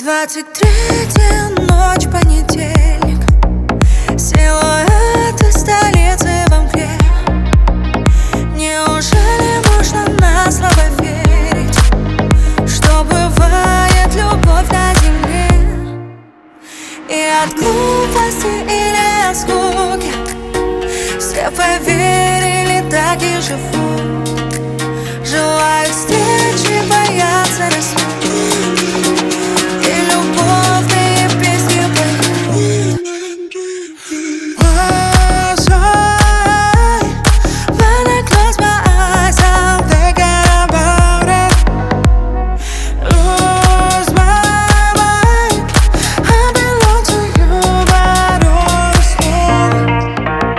23-я ночь, понедельник. Силуэты столицы во мгле. Неужели можно на слово верить, что бывает любовь на земле? И от глупости или от скуки все поверили, так и живут. Желают встречи, боятся разлуки, и любовные песни поют. When I close my eyes, I'm thinking about it. Lose my mind. I belong to you, but all is wrong.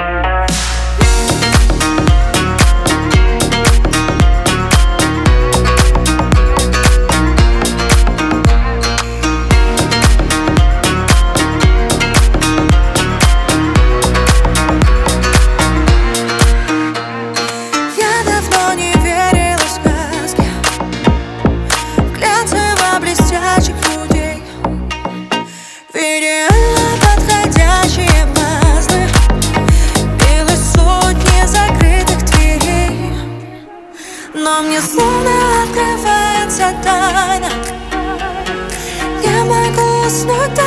Блестящих людей, в идеально подходящие пазлы, било сотни закрытых дверей. Но мне словно открывается тайна. Я могу уснуть.